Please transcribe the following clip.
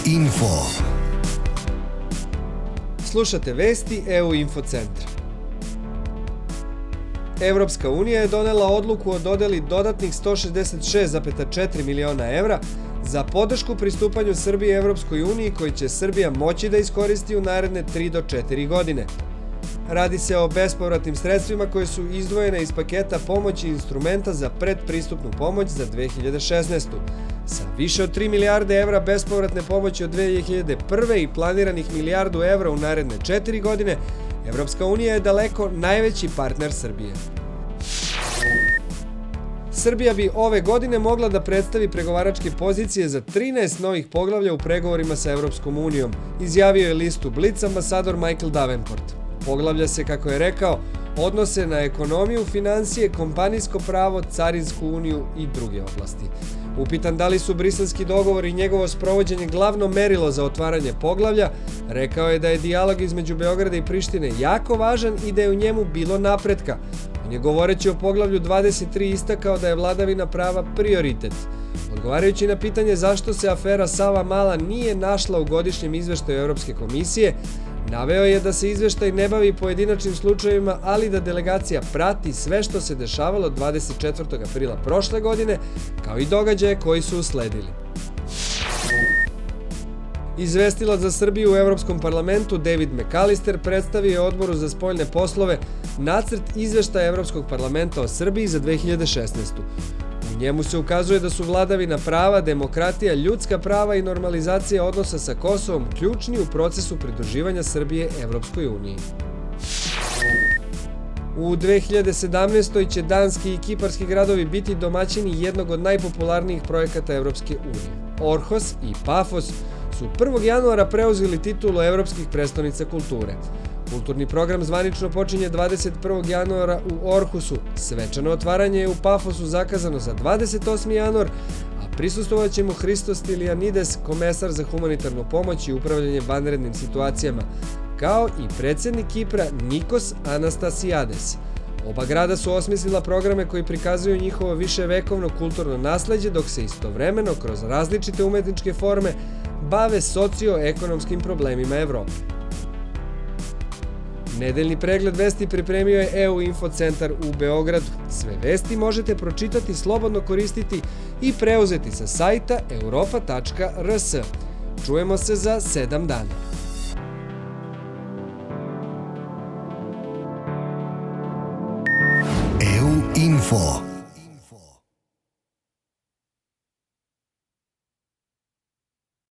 Info. Slušate vesti EU Info centra. Evropska unija je donela odluku o dodeli dodatnih 166,4 miliona evra za podršku pristupanju Srbije Evropskoj uniji koji će Srbija moći da iskoristi u naredne 3 do 4 godine. Radi se o bespovratnim sredstvima koje su izdvojene iz paketa pomoći instrumenta za predpristupnu pomoć za 2016. Sa više od 3 milijarde evra bespovratne pomoći od 2001. i planiranih milijardu evra u naredne 4 godine, Evropska unija je daleko najveći partner Srbije. Srbija bi ove godine mogla da predstavi pregovaračke pozicije za 13 novih poglavlja u pregovorima sa Evropskom unijom, izjavio je listu Blic ambasador Michael Davenport. Poglavlja se, kako je rekao, odnose na ekonomiju, finansije, kompanijsko pravo, carinsku uniju i druge oblasti. Upitan da li su briselski dogovor i njegovo sprovođenje glavno merilo za otvaranje poglavlja, rekao je da je dijalog između Beograda i Prištine jako važan i da je u njemu bilo napretka. On je govoreći o poglavlju 23 istakao da je vladavina prava prioritet. Odgovarajući na pitanje zašto se afera Savamala nije našla u godišnjem izveštaju Evropske komisije, naveo je da se izveštaj ne bavi pojedinačnim slučajevima, ali da delegacija prati sve što se dešavalo 24. aprila prošle godine, kao i događaje koji su usledili. Izvestilac za Srbiju u Evropskom parlamentu David McAllister predstavio je Odboru za spoljne poslove nacrt izveštaja Evropskog parlamenta o Srbiji za 2016. U njemu se ukazuje da su vladavina prava, demokratija, ljudska prava i normalizacija odnosa sa Kosovom ključni u procesu pridruživanja Srbije Evropskoj uniji. U 2017. će danski i kiparski gradovi biti domaćini jednog od najpopularnijih projekata Evropske unije. Orhos i Pafos su 1. januara preuzeli titulu Evropskih prestonica kulture. Kulturni program zvanično počinje 21. januara u Orhusu. Svečano otvaranje je u Pafosu zakazano za 28. januar, a prisustvovaće mu Hristos Stylianides, komesar za humanitarnu pomoć i upravljanje vanrednim situacijama, kao i predsjednik Kipra Nikos Anastasiades. Oba grada su osmislila programe koji prikazuju njihovo viševekovno kulturno nasleđe, dok se istovremeno kroz različite umetničke forme bave socioekonomskim problemima Evrope. Nedeljni pregled vesti pripremio je EU Info centar u Beogradu. Sve vesti možete pročitati, slobodno koristiti i preuzeti sa sajta europa.rs. Čujemo se za 7 dana. EU Info.